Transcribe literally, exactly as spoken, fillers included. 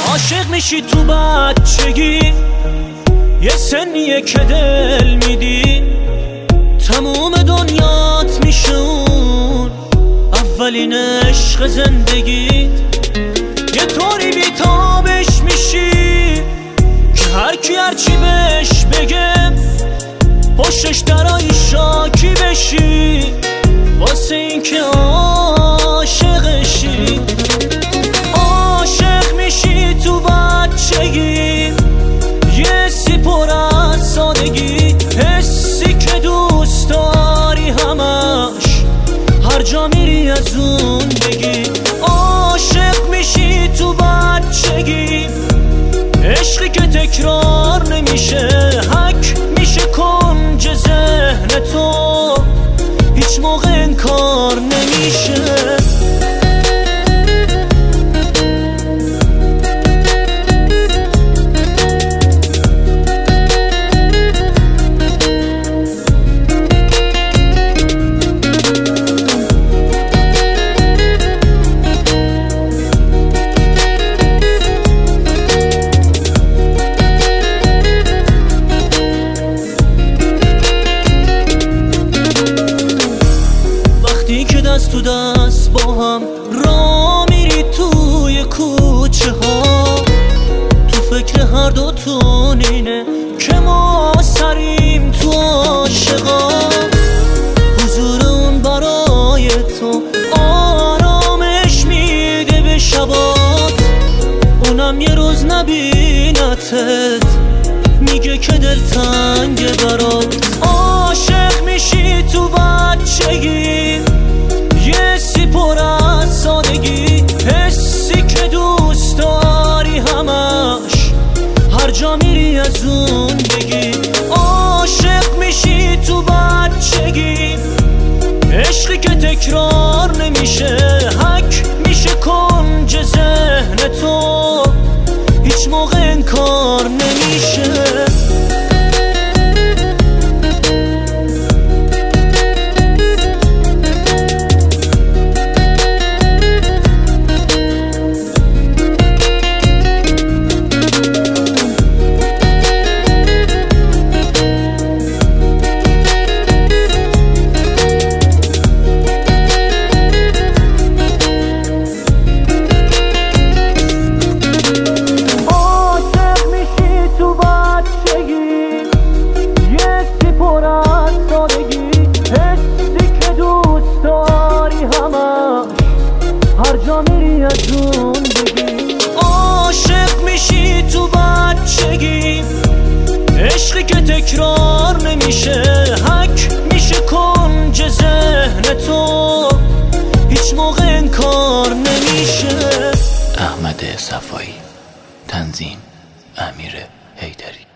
عاشق میشی تو بچگی، یه سنیه که دل میدی تموم دنیات میشه اون اولین عشق زندگیت. یه طوری بیتابش میشی که هر کی هرچی بهش بگه پشتش درای شاکی بشی واسه این که عاشقشی. عاشق میشی تو بچگی، یه سی پر از سادگی، حسی که دوست داری همش هر جا میری از اون بگی. عاشق میشی تو بچگی، عشقی که تکرار نمیشه، حک میشه کنج ذهن تو، هیچ موقع انکار نمیشه. دست تو دست با هم را میری توی کوچه ها، تو فکر هر دوتون اینه که ما سریم تو عاشقا. حضور اون برای تو آرامش میده به شبات، اونم یه روز نبینتت میگه که دلتنگه برات. عاشق میشی تو بچگی، یه سی پر از سادگی، حسی که دوست داری همش هر جا میری از اون بگی. عاشق میشی تو بچگی، عشقی که تکرار نمیشه، حک میشه کنج ذهن تو، هیچ موقع انکار نمیشه. عاشق میشی تو بچگی، عشقی که تکرار نمیشه، حک میشه کنج ذهن تو، هیچ موقع انکار نمیشه. احمد صفایی، تنظیم امیر حیدری.